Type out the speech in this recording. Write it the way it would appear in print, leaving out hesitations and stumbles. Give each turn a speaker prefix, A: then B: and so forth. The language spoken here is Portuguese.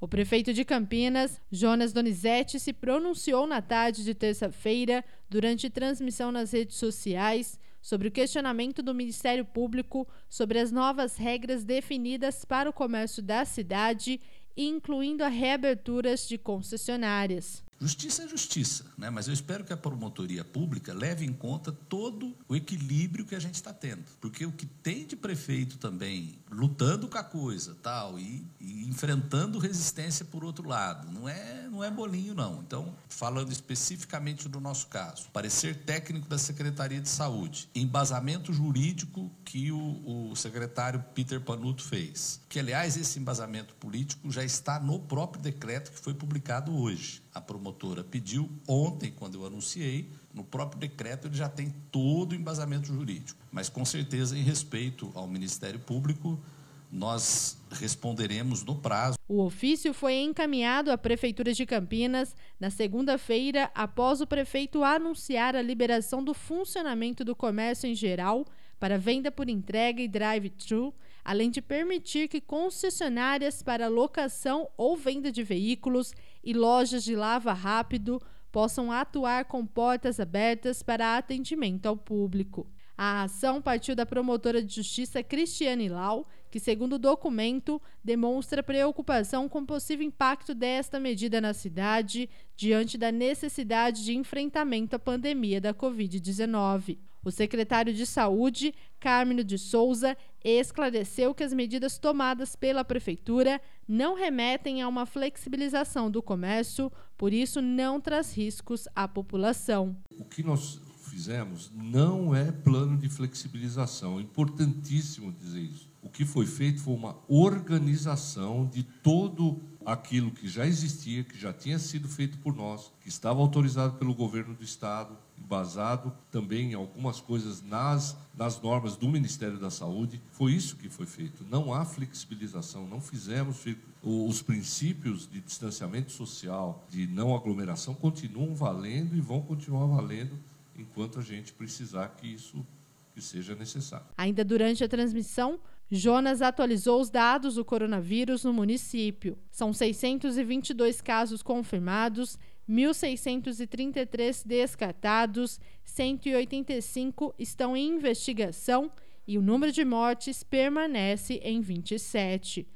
A: O prefeito de Campinas, Jonas Donizete, se pronunciou na tarde de terça-feira, durante transmissão nas redes sociais, sobre o questionamento do Ministério Público sobre as novas regras definidas para o comércio da cidade, incluindo a reabertura de concessionárias.
B: Justiça é justiça, né? Mas eu espero que a promotoria pública leve em conta todo o equilíbrio que a gente está tendo. Porque o que tem de prefeito também lutando com a coisa tal, e enfrentando resistência por outro lado, não é bolinho, não. Então, falando especificamente do nosso caso, parecer técnico da Secretaria de Saúde, embasamento jurídico que o secretário Peter Panuto fez, que, aliás, esse embasamento político já está no próprio decreto que foi publicado hoje. A promotora pediu ontem, quando eu anunciei, no próprio decreto ele já tem todo o embasamento jurídico. Mas, com certeza, em respeito ao Ministério Público, nós responderemos no prazo.
A: O ofício foi encaminhado à Prefeitura de Campinas na segunda-feira, após o prefeito anunciar a liberação do funcionamento do comércio em geral para venda por entrega e drive-thru, além de permitir que concessionárias para locação ou venda de veículos e lojas de lava rápido possam atuar com portas abertas para atendimento ao público. A ação partiu da promotora de justiça Cristiane Lau, que, segundo o documento, demonstra preocupação com o possível impacto desta medida na cidade diante da necessidade de enfrentamento à pandemia da Covid-19. O secretário de Saúde, Carmino de Souza, esclareceu que as medidas tomadas pela Prefeitura não remetem a uma flexibilização do comércio, por isso não traz riscos à população.
C: O que nós fizemos não é plano de flexibilização, é importantíssimo dizer isso. O que foi feito foi uma organização de todo aquilo que já existia, que já tinha sido feito por nós, que estava autorizado pelo governo do Estado, embasado também em algumas coisas nas normas do Ministério da Saúde. Foi isso que foi feito. Não há flexibilização, não fizemos. Os princípios de distanciamento social, de não aglomeração, continuam valendo e vão continuar valendo enquanto a gente precisar que isso seja necessário.
A: Ainda durante a transmissão, Jonas atualizou os dados do coronavírus no município. São 622 casos confirmados, 1.633 descartados, 185 estão em investigação e o número de mortes permanece em 27.